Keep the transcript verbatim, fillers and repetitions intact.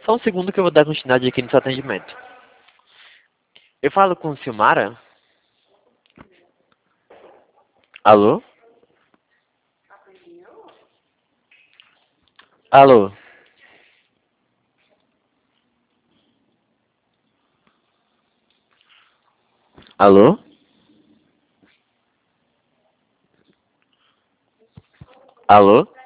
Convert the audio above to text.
Só um segundo que eu vou dar continuidade aqui no seu atendimento. Eu falo com Silmara? Alô? Alô? Alô? Alô?